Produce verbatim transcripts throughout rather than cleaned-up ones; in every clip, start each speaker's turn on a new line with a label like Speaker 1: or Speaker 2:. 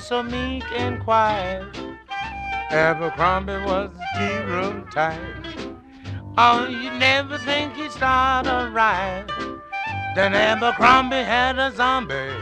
Speaker 1: was so meek and quiet. Abercrombie was a tea-room type. Oh, you never think he'd start a riot. Then Abercrombie had a zombie.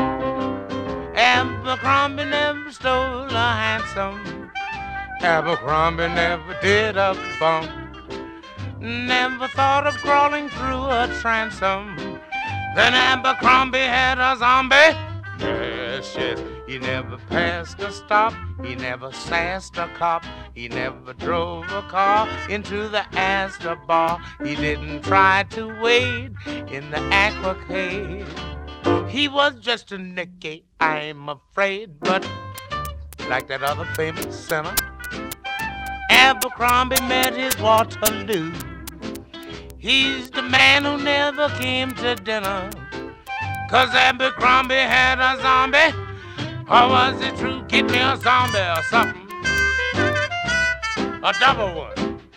Speaker 1: Abercrombie never stole a hansom. Abercrombie never did a bump. Never thought of crawling through a transom. Then Abercrombie had a zombie. Yes, yes. He never passed a stop. He never sassed a cop. He never drove a car into the Astor bar. He didn't try to wade in the aquacade. He was just a Nicky, I'm afraid. But like that other famous sinner, Abercrombie met his Waterloo. He's the man who never came to dinner, 'cause Abercrombie had a zombie. Or was it true? Get me a zombie or something. A double one.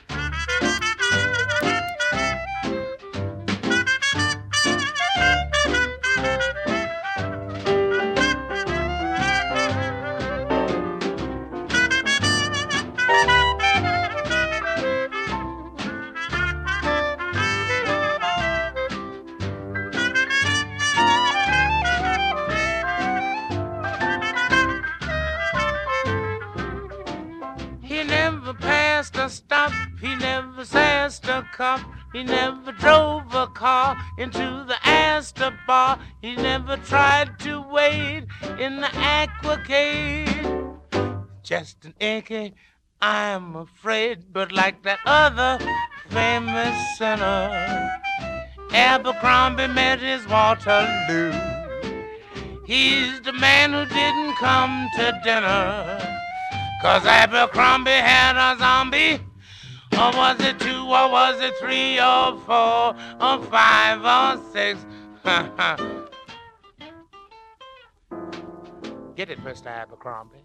Speaker 1: He never passed a stop, he never sassed a cop, he never drove a car into the Astor bar, he never tried to wade in the aquacade. Just an icky, I'm afraid, but like that other famous sinner, Abercrombie met his Waterloo. He's the man who didn't come to dinner, 'cause Abercrombie had a zombie. Or was it two, or was it three, or four, or five, or six? Get it, Mister Abercrombie.